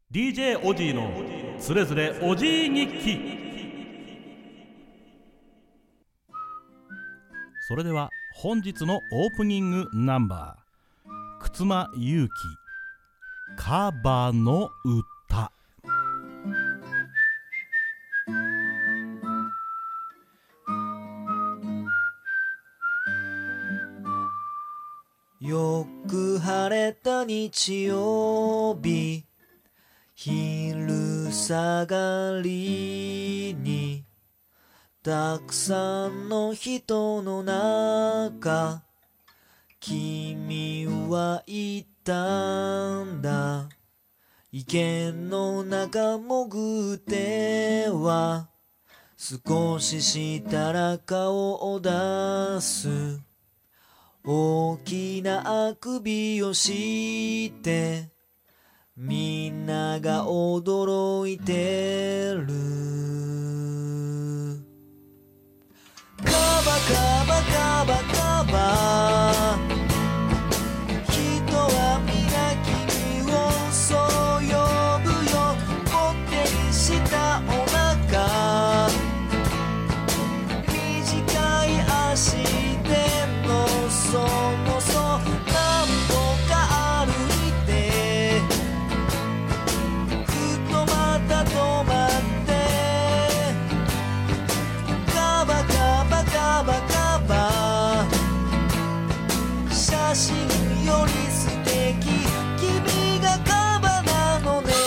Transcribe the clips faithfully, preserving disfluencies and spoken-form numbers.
ディージェー オジーのつれづれおじい日記。それでは本日のオープニングナンバー、くつまゆうきカバの歌。 よく晴れた日曜日、昼下がりにたくさんの人の中、君は言ったんだ。池の中潜っては少ししたら顔を出す。大きなあくびをしてみんなが驚いてる。カバカバカバカバ、人は皆君をそう呼ぶよ。ぽってりしたお腹、短い足でのそもそ何歩か歩いて、ふとまた止まってカバカバカバカバ、写真より素敵、君がカバなのね。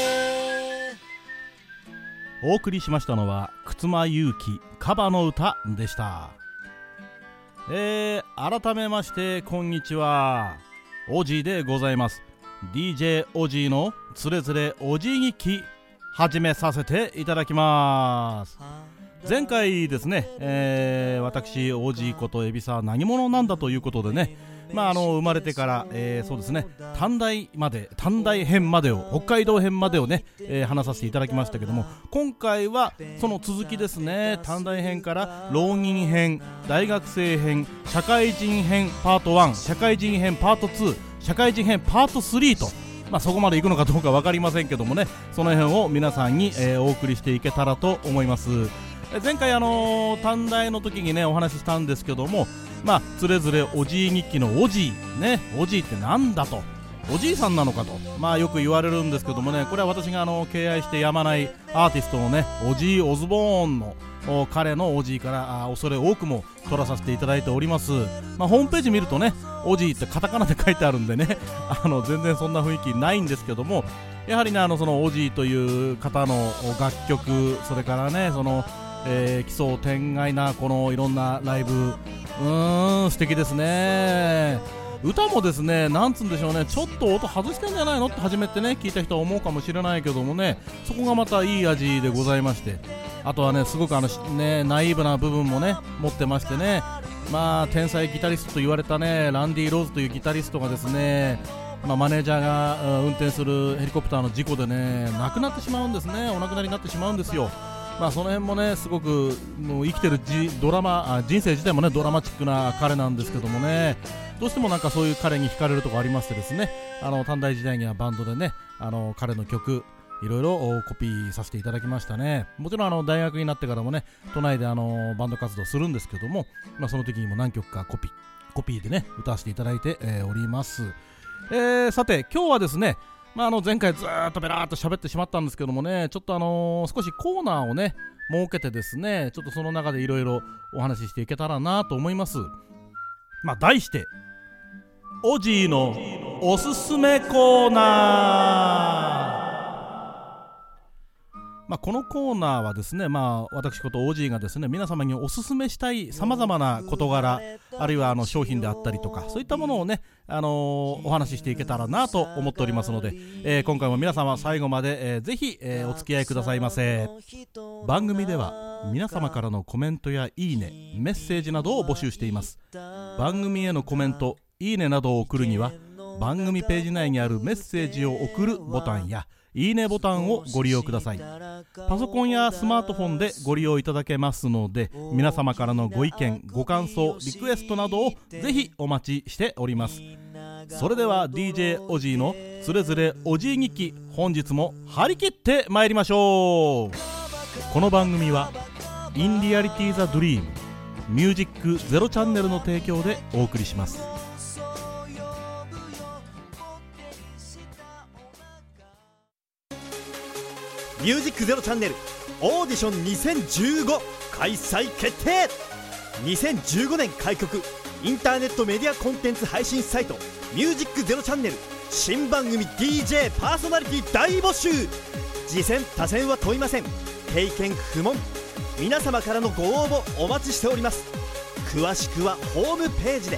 お送りしましたのはくつまゆうきカバの歌でした。えー、改めましてこんにちは、オジーでございます。 ディージェー オジーのつれづれおじい日記始めさせていただきます。前回ですね、えー、私オジーこと海老沢何者なんだということでね、まあ、あの生まれてから、えー、そうですね短大まで短大編までを北海道編までをね、えー、話させていただきましたけども、今回はその続きですね。短大編から浪人編、大学生編、社会人編パートワン、社会人編パートツー、社会人編パートスリーと、まあ、そこまで行くのかどうか分かりませんけどもね、その辺を皆さんに、えー、お送りしていけたらと思います。前回あのー、短大の時にねお話ししたんですけども、まあつれづれおじい日記のおじいね、おじいってなんだと、おじいさんなのかと、まあよく言われるんですけどもね、これは私があの敬愛してやまないアーティストのねオジー・オズボーンの彼のおじいからあ恐れ多くも取らさせていただいております。まあ、ホームページ見るとねおじいってカタカナで書いてあるんでねあの全然そんな雰囲気ないんですけども、やはりねあのそのおじいという方の楽曲、それからねそのえー、奇想天外なこのいろんなライブ、うーん素敵ですね。歌もですね、なんつうんでしょうね、ちょっと音外してんじゃないのって初めてね聞いた人は思うかもしれないけどもね、そこがまたいい味でございまして、あとはねすごくあのねナイーブな部分もね持ってましてね、まあ天才ギタリストと言われたねランディ・ローズというギタリストがですね、まあ、マネージャーが運転するヘリコプターの事故でね亡くなってしまうんですね。お亡くなりになってしまうんですよ。まあ、その辺もねすごくもう生きてるじドラマあ人生自体もねドラマチックな彼なんですけどもね、どうしてもなんかそういう彼に惹かれるところありましてですね、あの短大時代にはバンドでねあの彼の曲いろいろコピーさせていただきましたね。もちろんあの大学になってからもね都内であのバンド活動するんですけども、まあ、その時にも何曲かコピーコピーでね歌わせていただいて、えー、おります。えー、さて今日はですね、まあ、あの前回ずーっとベラーっと喋ってしまったんですけどもね、ちょっとあのー、少しコーナーをね設けてですね、ちょっとその中でいろいろお話ししていけたらなと思います。まあ題してオジーのおすすめコーナー。まあ、このコーナーはですね、まあ、私ことオジーがですね皆様におすすめしたいさまざまな事柄、あるいはあの商品であったりとかそういったものをね、あのー、お話ししていけたらなと思っておりますので、えー、今回も皆様最後まで、えー、ぜひ、えー、お付き合いくださいませ。番組では皆様からのコメントやいいね、メッセージなどを募集しています。番組へのコメント、いいねなどを送るには番組ページ内にあるメッセージを送るボタンやいいねボタンをご利用ください。パソコンやスマートフォンでご利用いただけますので、皆様からのご意見、ご感想、リクエストなどをぜひお待ちしております。 それでは ディージェー おじいのつれづれおじい日記、本日も張り切ってまいりましょう。この番組はインリアリティザドリームミュージックゼロチャンネルの提供でお送りします。 ミュージックゼロチャンネルオーディションにせんじゅうご開催決定。にせんじゅうごねん開局インターネットメディアコンテンツ配信サイトミュージックゼロチャンネル新番組 ディージェー パーソナリティ大募集。次戦他戦は問いません。経験不問。皆様からのご応募お待ちしております。詳しくはホームページで。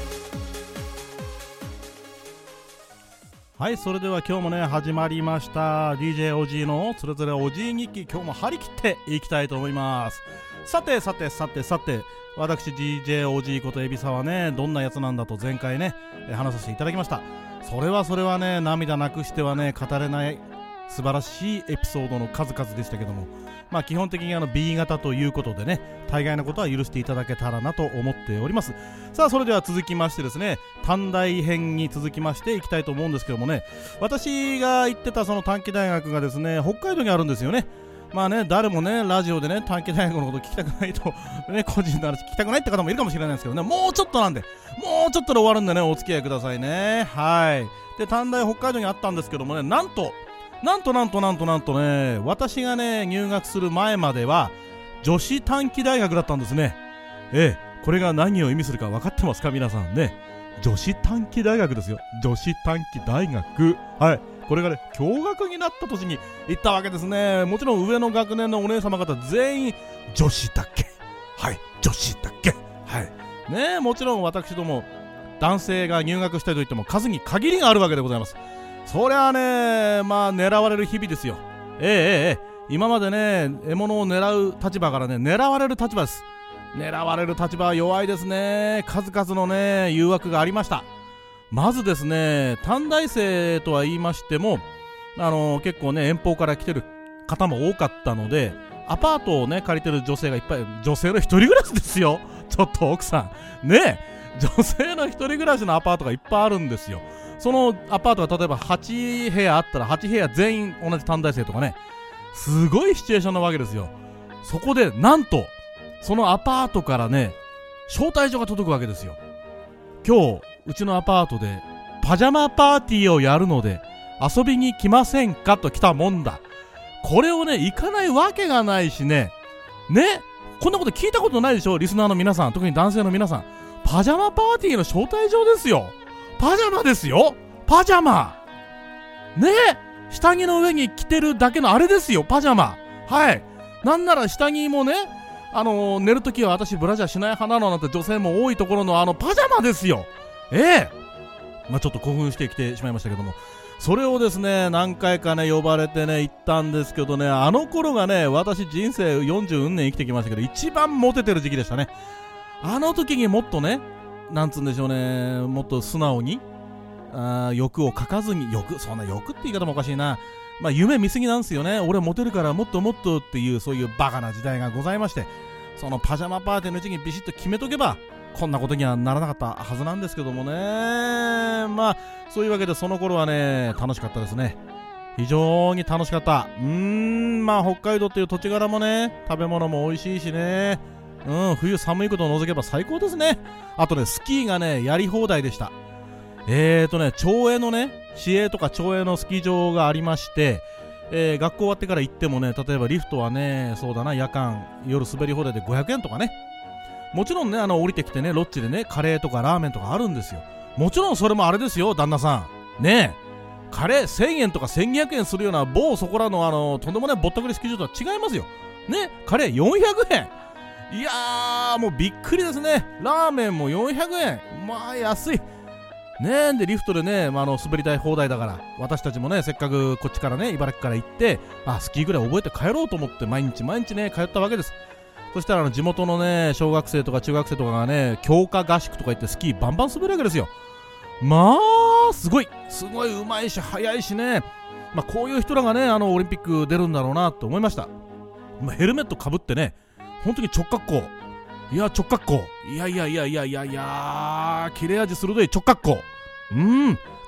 はい、それでは今日もね始まりました ディージェー おじいのそれぞれおじい日記、今日も張り切っていきたいと思います。さてさてさてさて、私 ディージェー おじいこと海老沢はね、どんなやつなんだと前回ね話させていただきました。それはそれはね、涙なくしてはね語れない素晴らしいエピソードの数々でしたけども、まあ基本的にあの ビー 型ということでね、大概のことは許していただけたらなと思っております。さあ、それでは続きましてですね、短大編に続きましていきたいと思うんですけどもね、私が行ってたその短期大学がですね、北海道にあるんですよね。まあね、誰もねラジオでね短期大学のこと聞きたくないとね、個人の話聞きたくないって方もいるかもしれないんですけどね、もうちょっとなんでもうちょっとで終わるんでね、お付き合いくださいね。はい。で、短大北海道にあったんですけどもね、なんとなんとなんとなんとなんとね、私がね入学する前までは女子短期大学だったんですね。ええ、これが何を意味するか分かってますか皆さんね。女子短期大学ですよ、女子短期大学。はい。これがね共学になった年に行ったわけですね。もちろん上の学年のお姉様方全員女子だけ。はい、女子だけ。はいね。もちろん私ども男性が入学したいといっても数に限りがあるわけでございます。そりゃあね、まあ狙われる日々ですよ。ええええ、今までね獲物を狙う立場からね狙われる立場です。狙われる立場は弱いですね。数々のね誘惑がありました。まずですね、短大生とは言いましても、あのー、結構ね遠方から来てる方も多かったので、アパートをね借りてる女性がいっぱい、女性の一人暮らしですよ。ちょっと奥さんね、女性の一人暮らしのアパートがいっぱいあるんですよ。そのアパートが例えばはちへやあったらはちへや全員同じ短大生とかね、すごいシチュエーションなわけですよ。そこでなんとそのアパートからね招待状が届くわけですよ。今日うちのアパートでパジャマパーティーをやるので遊びに来ませんかと来たもんだ。これをね行かないわけがないしね。ね、こんなこと聞いたことないでしょリスナーの皆さん、特に男性の皆さん。パジャマパーティーの招待状ですよ。パジャマですよ、パジャマね、下着の上に着てるだけのあれですよ、パジャマ。はい。なんなら下着もね、あのー、寝るときは私ブラジャーしない派なのなんて女性も多いところのあのパジャマですよ。ええ、まあちょっと興奮してきてしまいましたけども、それをですね何回かね呼ばれてね行ったんですけどね、あの頃がね私人生よんじゅうねん生きてきましたけど一番モテてる時期でしたね。あの時にもっとね、なんつうんでしょうね、もっと素直にあ欲をかかずに、欲、そんな欲って言い方もおかしいな、まあ夢見すぎなんですよね。俺モテるからもっともっとっていう、そういうバカな時代がございまして、そのパジャマパーティーのうちにビシッと決めとけばこんなことにはならなかったはずなんですけどもね。まあそういうわけでその頃はね楽しかったですね。非常に楽しかった。うーん、まあ北海道っていう土地柄もね食べ物も美味しいしね、うん、冬寒いことを除けば最高ですね。あとねスキーがねやり放題でした。えーとね町営のね市営とか町営のスキー場がありまして、えー、学校終わってから行ってもね、例えばリフトはねそうだな夜間夜滑り放題でごひゃくえんとかね、もちろんねあの降りてきてねロッジでねカレーとかラーメンとかあるんですよ。もちろんそれもあれですよ旦那さんねえ、カレーせんえんとかせんにひゃくえんするような某そこらのあのとんでもないぼったくりスキー場とは違いますよね。カレーよんひゃくえん、いやーもうびっくりですね。ラーメンもよんひゃくえん、まあ安いねえ。でリフトでね、まあ、あの滑り台放題だから私たちもねせっかくこっちからね茨城から行ってあスキーぐらい覚えて帰ろうと思って毎日毎日ね通ったわけです。そしたらあの地元のね小学生とか中学生とかがね強化合宿とか行ってスキーバンバン滑るわけですよ。まあすごいすごいうまいし速いしね、まあ、こういう人らがねあのオリンピック出るんだろうなと思いました。まあ、ヘルメットかぶってね本当に直角行、いや直角行、いやいやいやいやいやいや切れ味鋭い直角行、うん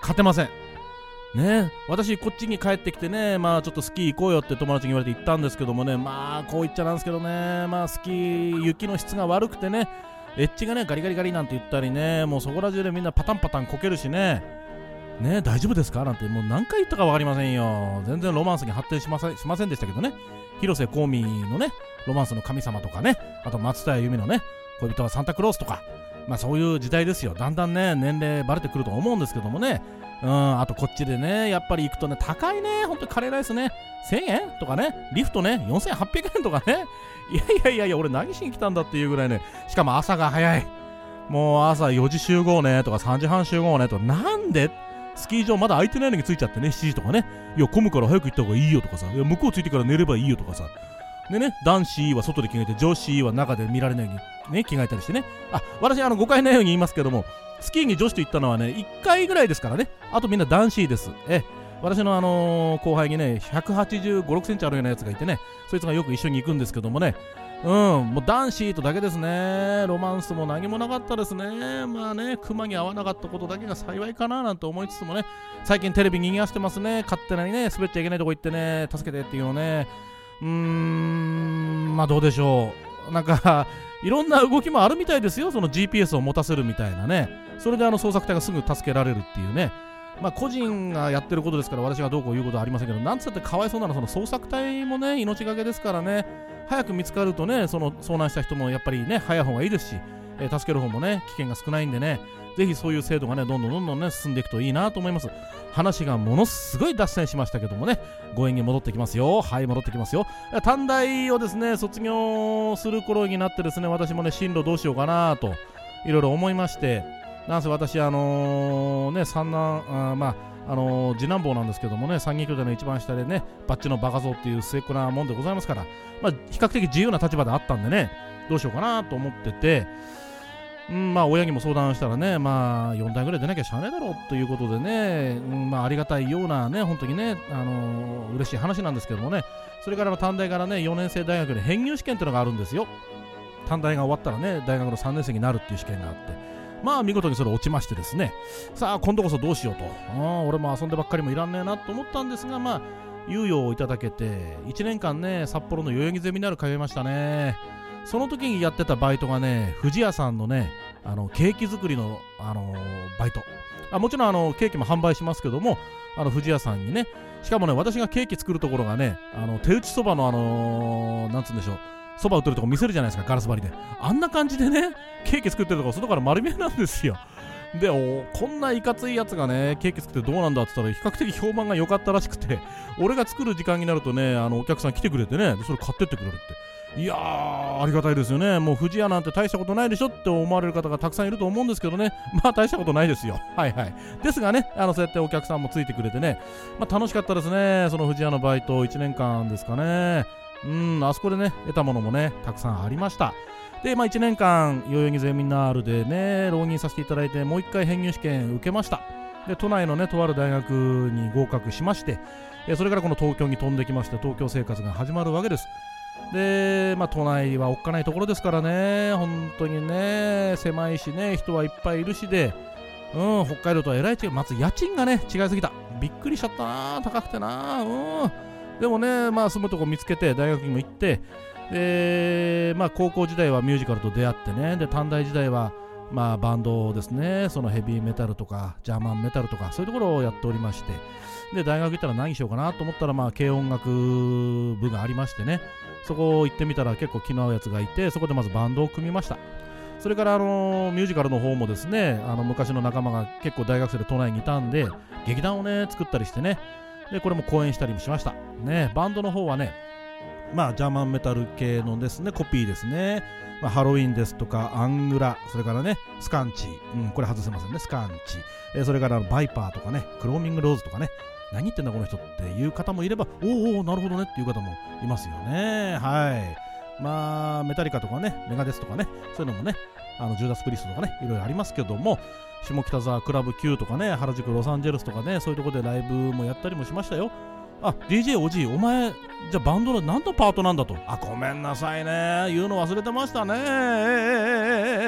勝てませんね。私こっちに帰ってきてね、まあちょっとスキー行こうよって友達に言われて行ったんですけどもね、まあこう言っちゃなんですけどね、まあスキー雪の質が悪くてね、エッジがねガリガリガリなんて言ったりね、もうそこら中でみんなパタンパタンこけるしね、ね大丈夫ですかなんてもう何回言ったか分かりませんよ。全然ロマンスに発展しません、しませんでしたけどね。広瀬香美のねロマンスの神様とかね、あと松任谷由実のね恋人はサンタクロースとか、まあそういう時代ですよ。だんだんね年齢バレてくると思うんですけどもね、うん、あとこっちでねやっぱり行くとね高いね、ほんとカレーライスねせんえんとかね、リフトねよんせんはっぴゃくえんとかね、いやいやいやいや俺何しに来たんだっていうぐらいね、しかも朝が早い、もう朝よじ集合ねとかさんじはん集合ねとか、なんでスキー場まだ空いてないのに着いちゃってね、しちじとかね、いや混むから早く行った方がいいよとかさ、いや向こう着いてから寝ればいいよとかさ、でね男子は外で着替えて女子は中で見られないようにね着替えたりしてね。あ、私あの誤解ないように言いますけども、スキーに女子と行ったのはねいっかいぐらいですからね。あとみんな男子です。え私のあのー、後輩にねひゃくはちじゅうご、ろくセンチあるようなやつがいてね、そいつがよく一緒に行くんですけどもね、うんもう男子とだけですね。ロマンスも何もなかったですね。まあね熊に合わなかったことだけが幸いかななんて思いつつもね、最近テレビにぎわしてますね。勝手なにね滑っちゃいけないとこ行ってね助けてっていうのね、うーんまあどうでしょう、なんかいろんな動きもあるみたいですよ。その ジーピーエス を持たせるみたいなね、それであの捜索隊がすぐ助けられるっていうね。まあ個人がやってることですから私がどうこう言うことはありませんけど、なんつったってかわいそうなのはその捜索隊もね命がけですからね、早く見つかるとねその遭難した人もやっぱりね早い方がいいですし、えー、助ける方もね危険が少ないんでね、ぜひそういう制度がねどんどんどんどんね進んでいくといいなと思います。話がものすごい脱線しましたけどもね、ご縁に戻ってきますよ。はい戻ってきますよ。短大をですね卒業する頃になってですね、私もね進路どうしようかなといろいろ思いまして、なんせ私あのー、ね三男あまああのー、次男坊なんですけどもね、三人兄弟の一番下でねバッチのバカ像っていう末っ子なもんでございますから、まあ比較的自由な立場であったんでね、どうしようかなと思ってて、うん、まあ親にも相談したらね、まあよんだいぐらい出なきゃしゃあねえだろうということでね、うん、まあありがたいようなね本当にね、あのー、嬉しい話なんですけどもね、それからの短大からねよねん生大学で編入試験っていうのがあるんですよ。短大が終わったらね大学のさんねん生になるっていう試験があって、まあ見事にそれ落ちましてですね、さあ今度こそどうしようと、あ俺も遊んでばっかりもいらんねえなと思ったんですが、まあ猶予をいただけていちねんかんね札幌の代々木ゼミナール通いましたね。その時にやってたバイトがね富士屋さんのねあのケーキ作りの、あのー、バイト、あもちろんあのケーキも販売しますけども、あの富士屋さんにね、しかもね私がケーキ作るところがねあの手打ちそばのあのー、なんつうんでしょう、そば売ってるとこ見せるじゃないですか、ガラス張りであんな感じでねケーキ作ってるとこ外から丸見えなんですよ。でおこんないかついやつがねケーキ作ってどうなんだって言ったら比較的評判が良かったらしくて、俺が作る時間になるとねあのお客さん来てくれてね、それ買ってってくれるって、いやーありがたいですよね。もう富士屋なんて大したことないでしょって思われる方がたくさんいると思うんですけどね、まあ大したことないですよ。はいはい。ですがねあのそうやってお客さんもついてくれてね、まあ楽しかったですね。その富士屋のバイトいちねんかんですかね。うんあそこでね得たものもねたくさんありました。でまあいちねんかん代々木ゼミナールでね浪人させていただいて、もういっかい編入試験受けました。で都内のねとある大学に合格しまして、それからこの東京に飛んできまして東京生活が始まるわけです。でまあ都内はおっかないところですからね、本当にね狭いしね人はいっぱいいるしで、うん北海道とはえらい違い、まず家賃がね違いすぎた、びっくりしちゃったな、高くてな。うんでもねまあ住むとこ見つけて大学にも行って、でまあ高校時代はミュージカルと出会ってね、で短大時代はまあバンドですね、そのヘビーメタルとかジャーマンメタルとかそういうところをやっておりまして、で大学行ったら何しようかなと思ったらまあ軽音楽部がありましてね、そこ行ってみたら結構気の合うやつがいて、そこでまずバンドを組みました。それからあのミュージカルの方もですね、あの昔の仲間が結構大学生で都内にいたんで劇団をね作ったりしてね、でこれも公演したりもしましたね。バンドの方はねまあジャーマンメタル系のですねコピーですね、まあ、ハロウィンですとかアングラ、それからねスカンチ、うん、これ外せませんねスカンチ、えー、それからバイパーとかねクローミングローズとかね、何言ってんだこの人っていう方もいれば、おーおーなるほどねっていう方もいますよね。はいまあメタリカとかねメガデスとかねそういうのもね、あのジューダスプリストとかねいろいろありますけども、下北沢クラブ Q とかね原宿ロサンゼルスとかねそういうところでライブもやったりもしましたよ。あ ディージェー おじいお前じゃあバンドの何のパートなんだと、あごめんなさいね言うの忘れてましたね、えーえーえー、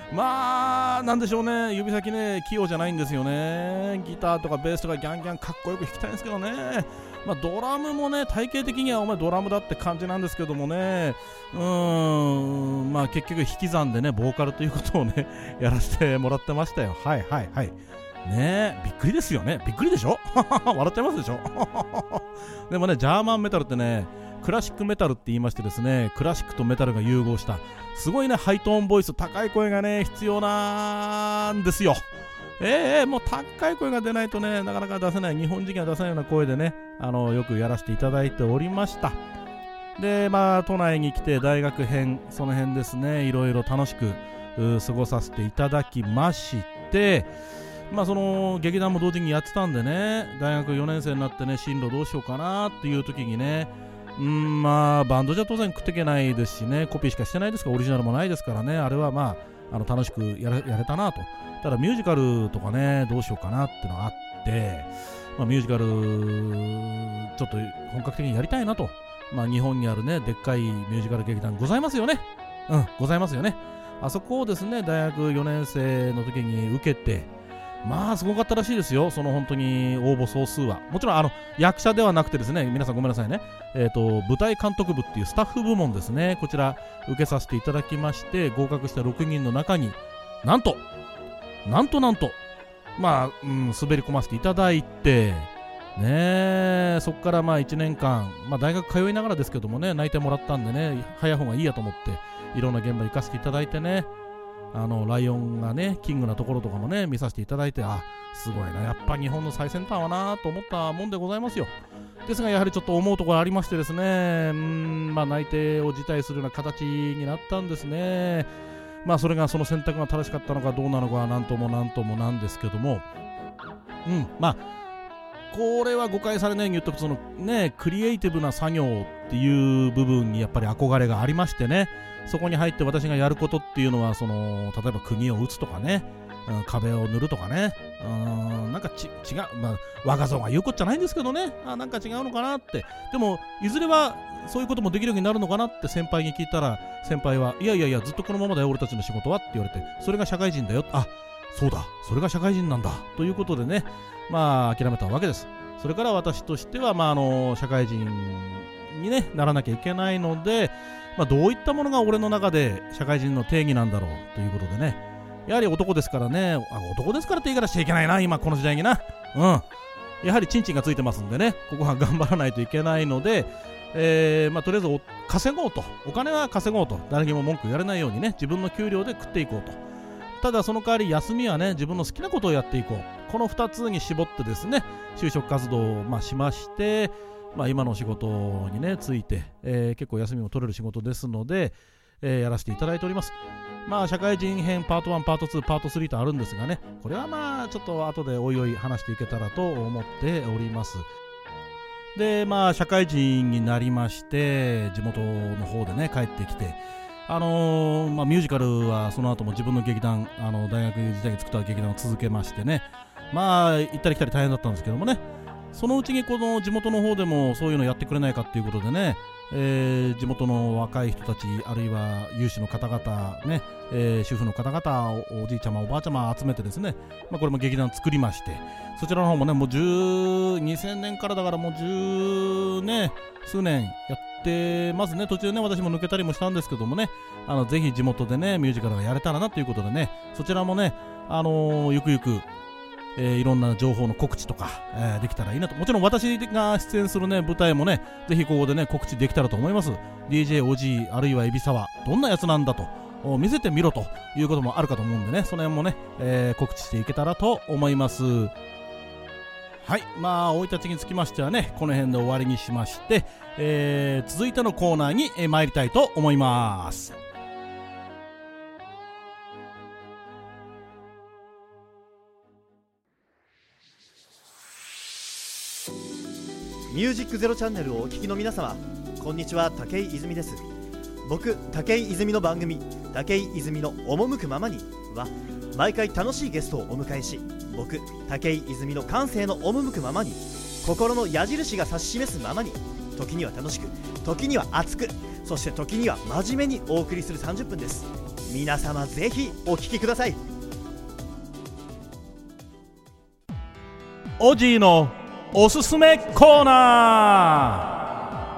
まあなんでしょうね、指先ね器用じゃないんですよね。ギターとかベースとかギャンギャンかっこよく弾きたいんですけどね。まあドラムもね体型的にはお前ドラムだって感じなんですけどもね、うーんまあ結局引き算でねボーカルということをねやらせてもらってましたよ。はいはいはいねえ、びっくりですよね。びっくりでしょ笑っちゃいますでしょでもねジャーマンメタルってねクラシックメタルって言いましてですね、クラシックとメタルが融合したすごいねハイトーンボイス、高い声がね必要なんですよ。ええもう高い声が出ないとねなかなか出せない、日本人が出せないような声でねあのよくやらせていただいておりました。でまあ都内に来て大学編その辺ですねいろいろ楽しく過ごさせていただきまして、まあその劇団も同時にやってたんでね、大学よねん生になってね進路どうしようかなっていう時にね、うんまあバンドじゃ当然食っていけないですしね、コピーしかしてないですからオリジナルもないですからね、あれはまああの楽しくや れ, やれたなと。ただミュージカルとかねどうしようかなっていうのがあって、まあ、ミュージカルちょっと本格的にやりたいなと。まあ日本にあるねでっかいミュージカル劇団ございますよね。うんございますよね。あそこをですね大学よねん生の時に受けて、まあすごかったらしいですよ。その本当に応募総数はもちろんあの役者ではなくてですね、皆さんごめんなさいね、えーと舞台監督部っていうスタッフ部門ですね、こちら受けさせていただきまして、合格したろくにんの中になんとなんとなんとまあ、うん、滑り込ませていただいてね、そこからまあいちねんかん、まあ、大学通いながらですけどもね内定もらったんでね早い方がいいやと思っていろんな現場行かせていただいてね、あのライオンがねキングなところとかもね見させていただいて、あすごいなやっぱ日本の最先端はなと思ったもんでございますよ。ですがやはりちょっと思うところありましてですね、うーんまあ内定を辞退するような形になったんですね。まあそれがその選択が正しかったのかどうなのかなんともなんともなんですけども、うんまあこれは誤解されないように言っとくと、そのねクリエイティブな作業っていう部分にやっぱり憧れがありましてね、そこに入って私がやることっていうのはその例えば釘を打つとかね、うん、壁を塗るとかね、うんなんかち違う、まあ若造が言うことじゃないんですけどね、あなんか違うのかなって。でもいずれはそういうこともできるようになるのかなって先輩に聞いたら、先輩はいやいやいやずっとこのままだよ俺たちの仕事はって言われて、それが社会人だよ、あそうだそれが社会人なんだということでね、まあ諦めたわけです。それから私としては、まあ、あの社会人に、ね、ならなきゃいけないので、まあ、どういったものが俺の中で社会人の定義なんだろうということでね、やはり男ですからね、あ男ですからって言い方しちゃいけないな今この時代にな、うんやはりチンチンがついてますんでね、ここは頑張らないといけないので、えーまあ、とりあえず稼ごうと、お金は稼ごうと、誰にも文句言われないようにね自分の給料で食っていこうと。ただその代わり休みはね自分の好きなことをやっていこう、このふたつに絞ってですね就職活動を、まあ、しまして、まあ、今の仕事にねついて、えー、結構休みも取れる仕事ですので、えー、やらせていただいております。まあ社会人編パートワンパートツーパートスリーとあるんですがね、これはまあちょっと後でおいおい話していけたらと思っております。でまあ社会人になりまして地元の方でね帰ってきて、あのーまあ、ミュージカルはその後も自分の劇団、あの大学時代に作った劇団を続けましてね、まあ行ったり来たり大変だったんですけどもね、そのうちにこの地元の方でもそういうのやってくれないかっていうことでね、えー、地元の若い人たちあるいは有志の方々ね、えー、主婦の方々 お, おじいちゃまおばあちゃま集めてですね、まあ、これも劇団作りまして、そちらの方もねもうじゅうにせんねんからだからもう十ね数年やってますね。途中ね私も抜けたりもしたんですけどもね、あのぜひ地元でねミュージカルがやれたらなということでね、そちらもね、あのー、ゆくゆくえー、いろんな情報の告知とか、えー、できたらいいなと。もちろん私が出演するね舞台もねぜひここでね告知できたらと思います。 ディージェー おじいあるいは海老沢どんなやつなんだと見せてみろということもあるかと思うんでね、その辺もね、えー、告知していけたらと思います。はい、まあ生い立ちにつきましてはねこの辺で終わりにしまして、えー、続いてのコーナーに、えー、参りたいと思います。 ミュージックゼロチャンネルをお聞きの皆様、こんにちは、武井泉です。僕武井泉の番組武井泉の赴くままには毎回楽しいゲストをお迎えし、僕武井泉の感性の赴くままに心の矢印が指し示すままに、時には楽しく時には熱くそして時には真面目にお送りするさんじゅっぷんです。 皆様ぜひお聞きください。 オジーのおすすめコーナー。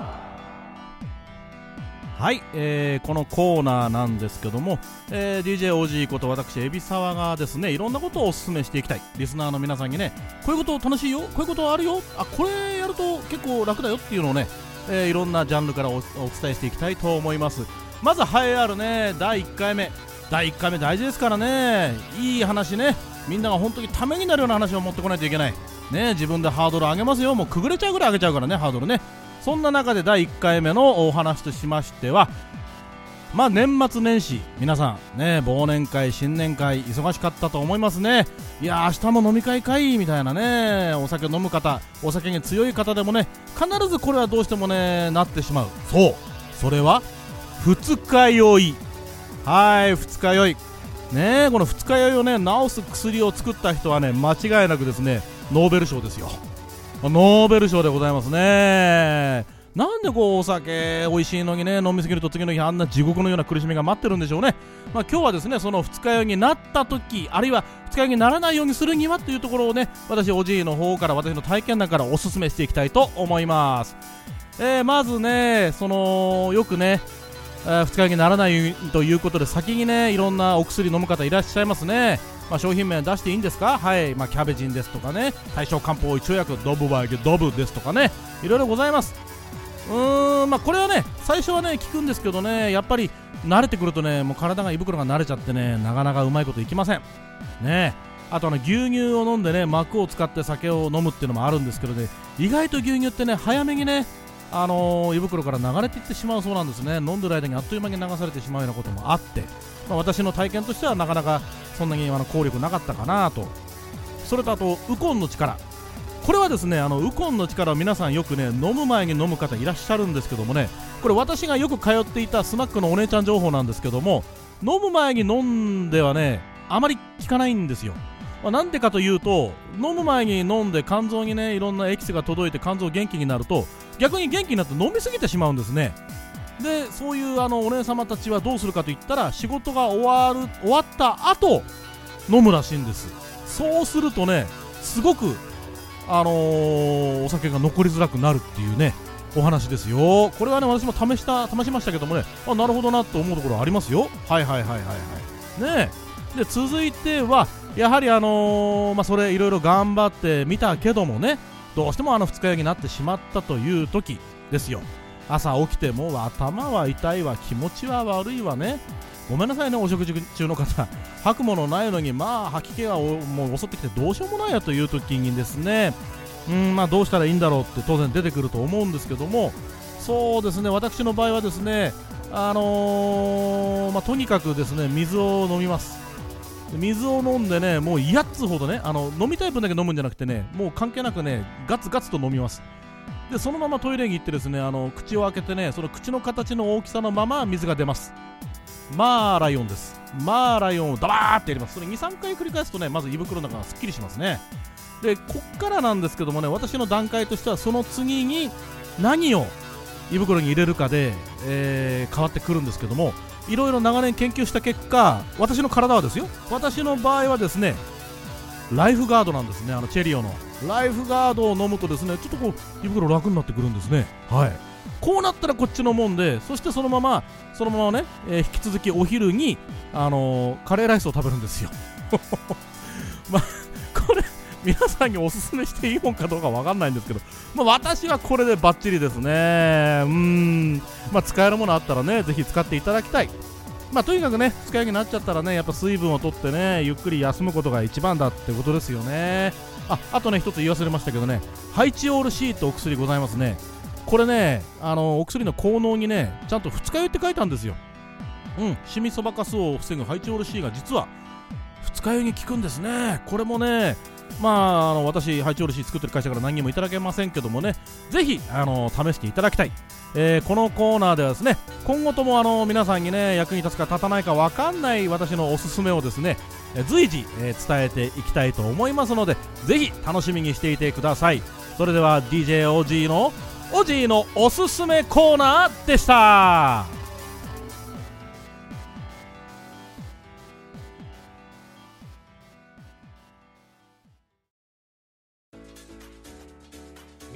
はい、えー、このコーナーなんですけども、えー、ディージェー オージー こと私海老沢がですね、いろんなことをおすすめしていきたいリスナーの皆さんにね、こういうこと楽しいよ、こういうことあるよ、あ、これやると結構楽だよっていうのをね、えー、いろんなジャンルから お, お伝えしていきたいと思います。まず栄えあるねだいいっかいめ、だいいっかいめ大事ですからね、いい話ね、みんなが本当にためになるような話を持ってこないといけないね。自分でハードル上げますよ、もうくぐれちゃうぐらい上げちゃうからね、ハードルね。そんな中でだいいっかいめのお話としましては、まあ年末年始皆さんね、忘年会新年会忙しかったと思いますね。いやー明日も飲み会かいみたいなね、お酒飲む方、お酒に強い方でもね、必ずこれはどうしてもねなってしまう。そう、それは二日酔い。はい、二日酔いね。この二日酔いをね治す薬を作った人はね、間違いなくですねノーベル賞ですよ。ノーベル賞でございますね。なんでこうお酒美味しいのにね飲みすぎると次の日あんな地獄のような苦しみが待ってるんでしょうね。まあ、今日はですねその二日酔いになった時、あるいは二日酔いにならないようにするにはというところをね、私おじいの方から私の体験談からおすすめしていきたいと思います。えー、まずね、そのよくねえー、二日酔いにならないということで先にねいろんなお薬飲む方いらっしゃいますね。まあ、商品名出していいんですか。はい、まあ、キャベジンですとかね、大正漢方一丁薬ドブバーゲドブですとかね、いろいろございます。うーん、まあこれはね最初はね効くんですけどね、やっぱり慣れてくるとねもう体が胃袋が慣れちゃってね、なかなかうまいこといきませんね。あとあの牛乳を飲んでね膜を使って酒を飲むっていうのもあるんですけどね、意外と牛乳ってね早めにねあのー、胃袋から流れていってしまうそうなんですね。飲んでる間にあっという間に流されてしまうようなこともあって、まあ、私の体験としてはなかなかそんなにあの効力なかったかなと。それとあとウコンの力、これはですねあのウコンの力を皆さんよくね飲む前に飲む方いらっしゃるんですけどもね、これ私がよく通っていたスナックのお姉ちゃん情報なんですけども、飲む前に飲んではねあまり効かないんですよ。まあ、なんでかというと、飲む前に飲んで肝臓にねいろんなエキスが届いて肝臓元気になると逆に元気になって飲みすぎてしまうんですね。でそういうあのお姉様たちはどうするかといったら、仕事が終わる終わった後飲むらしいんです。そうするとねすごくあのー、お酒が残りづらくなるっていうねお話ですよ。これはね私も試した試しましたけどもね、あ、なるほどなと思うところありますよ。はいはいはいはいはいね。で続いてはやはりあのー、まあそれいろいろ頑張ってみたけどもね、どうしてもあの二日酔いになってしまったという時ですよ。朝起きてもう頭は痛いわ、気持ちは悪いわね。ごめんなさいね、お食事中の方、吐くものないのにまあ吐き気がもう襲ってきてどうしようもないやという時にですね、うん、まあどうしたらいいんだろうって当然出てくると思うんですけども、そうですね、私の場合はですね、あのー、まあとにかくですね水を飲みます。水を飲んでね、もういっつほどね、あの飲みたい分だけ飲むんじゃなくてね、もう関係なくねガツガツと飲みます。でそのままトイレに行ってですね、あの口を開けてね、その口の形の大きさのまま水が出ます。まあライオンです。まあライオンをダバーってやります。それ にさんかい繰り返すとね、まず胃袋の中がすっきりしますね。でこっからなんですけどもね、私の段階としてはその次に何を胃袋に入れるかで、えー、変わってくるんですけども、いろいろ長年研究した結果、私の体はですよ、私の場合はですねライフガードなんですね。あのチェリオのライフガードを飲むとですね、ちょっとこう胃袋楽になってくるんですね。はい、こうなったらこっちのもんで、そしてそのままそのままね、えー、引き続きお昼に、あのー、カレーライスを食べるんですよまあこれ皆さんにおすすめしていいもんかどうかわかんないんですけど、まあ、私はこれでバッチリですね。うーん、まあ、使えるものあったらねぜひ使っていただきたい。まあ、とにかくね二日酔いになっちゃったらね、やっぱ水分を取ってねゆっくり休むことが一番だってことですよね。あ、あとね一つ言い忘れましたけどね、ハイチオール C ってお薬ございますね。これね、あのお薬の効能にねちゃんと二日酔いって書いたんですよ。うん、シミそばかすを防ぐハイチオール C が実は二日酔いに効くんですね。これもね、まあ、あの私ハイチオール C 作ってる会社から何にもいただけませんけどもね、ぜひあの試していただきたい。えー、このコーナーではですね、今後ともあの皆さんにね役に立つか立たないか分かんない私のおすすめをですね、えー、随時、えー、伝えていきたいと思いますので、ぜひ楽しみにしていてください。それでは ディージェー オージーのオジーのおすすめコーナーでした。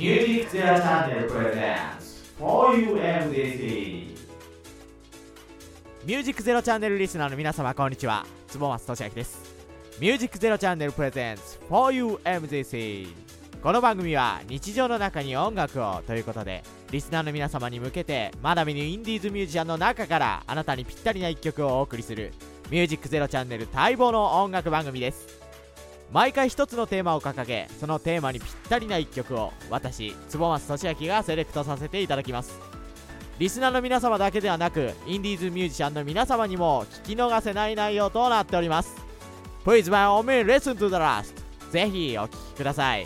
ミュージックゼロチャンネルプレゼンツ フォーユーエムディーシーミュージックゼロチャンネルリスナーの皆様こんにちは、坪松俊明です。ミュージックゼロチャンネルプレゼンツ フォーユーエムディーシー。 この番組は日常の中に音楽をということで、リスナーの皆様に向けてまだ見ぬインディーズミュージシャンの中からあなたにぴったりな一曲をお送りするミュージックゼロチャンネル待望の音楽番組です。毎回一つのテーマを掲げ、そのテーマにぴったりな一曲を私坪松俊明がセレクトさせていただきます。リスナーの皆様だけではなく、インディーズミュージシャンの皆様にも聞き逃せない内容となっております。 Please by all means listen to the last。 ぜひお聴きください。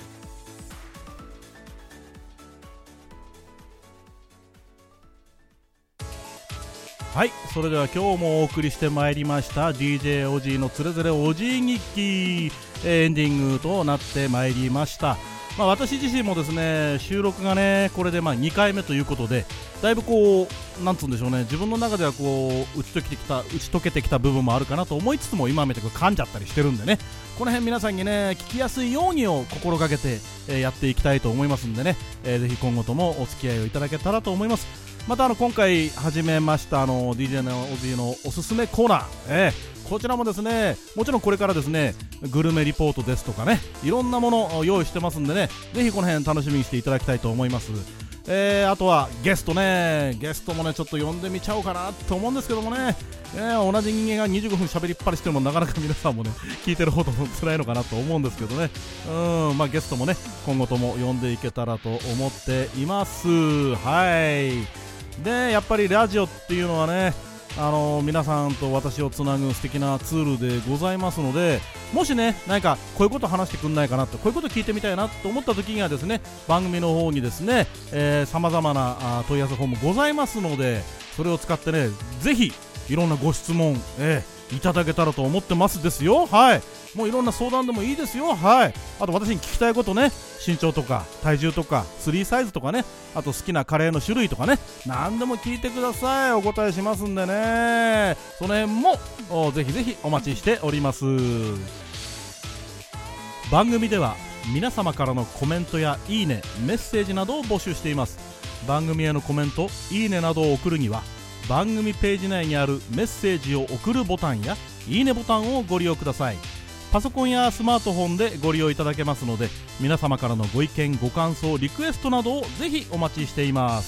はい、それでは今日もお送りしてまいりました ディージェー おじいのつれづれおじい日記、えー、エンディングとなってまいりました。まあ、私自身もですね、収録がねこれでまあにかいめということで、だいぶこうなんつうんでしょうね、自分の中ではこう打ち解けてきた打ち解けてきた部分もあるかなと思いつつも、今みたく噛んじゃったりしてるんでね、この辺皆さんにね聞きやすいようにを心がけて、えー、やっていきたいと思いますんでね、えー、ぜひ今後ともお付き合いをいただけたらと思います。またあの今回始めましたあの ディージェー のおじいのおすすめコーナー、えー、こちらもですね、もちろんこれからですねグルメリポートですとかね、いろんなものを用意してますんでね、ぜひこの辺楽しみにしていただきたいと思います。えー、あとはゲストね、ゲストもねちょっと呼んでみちゃおうかなと思うんですけどもね、えー、同じ人間がにじゅうごふん喋りっぱりしてるのもなかなか皆さんもね聞いてるほど辛いのかなと思うんですけどね、うん、まあゲストもね今後とも呼んでいけたらと思っています。はい。でやっぱりラジオっていうのはね、あのー、皆さんと私をつなぐ素敵なツールでございますので、もしね何かこういうこと話してくんないかなと、こういうこと聞いてみたいなと思った時にはですね、番組の方にですねさまざまな問い合わせフォームございますので、それを使ってねぜひいろんなご質問、えー、いただけたらと思ってますですよ。はい、もういろんな相談でもいいですよ。はい、あと私に聞きたいことね、身長とか体重とかスリーサイズとかね、あと好きなカレーの種類とかね、何でも聞いてください。お答えしますんでね、その辺もぜひぜひお待ちしております。番組では皆様からのコメントやいいね、メッセージなどを募集しています。番組へのコメント、いいねなどを送るには番組ページ内にあるメッセージを送るボタンやいいねボタンをご利用ください。パソコンやスマートフォンでご利用いただけますので、皆様からのご意見ご感想リクエストなどをぜひお待ちしています。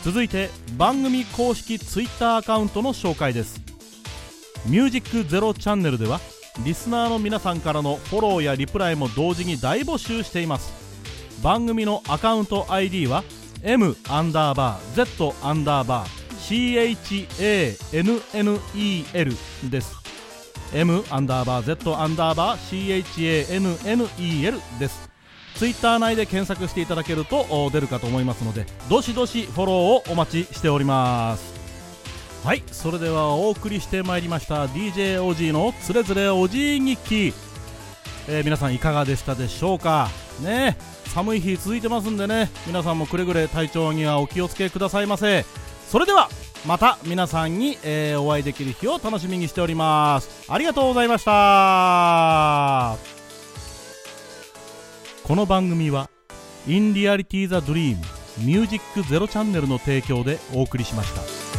続いて番組公式ツイッターアカウントの紹介です。ミュージックゼロチャンネルではリスナーの皆さんからのフォローやリプライも同時に大募集しています。番組のアカウント アイディー は M アンダーバー Z アンダーバー シーエイチエーエヌエヌイーエル です。 M アンダーバー Z アンダーバー シーエイチエーエヌエヌイーエル です。ツイッター内で検索していただけると出るかと思いますので、どしどしフォローをお待ちしております。はい、それではお送りしてまいりました ディージェー おじいのつれづれおじい日記、えー、皆さんいかがでしたでしょうかね。寒い日続いてますんでね、皆さんもくれぐれ体調にはお気をつけくださいませ。それではまた皆さんに、えー、お会いできる日を楽しみにしております。ありがとうございました。この番組はインリアリティザドリームミュージックゼロチャンネルの提供でお送りしました。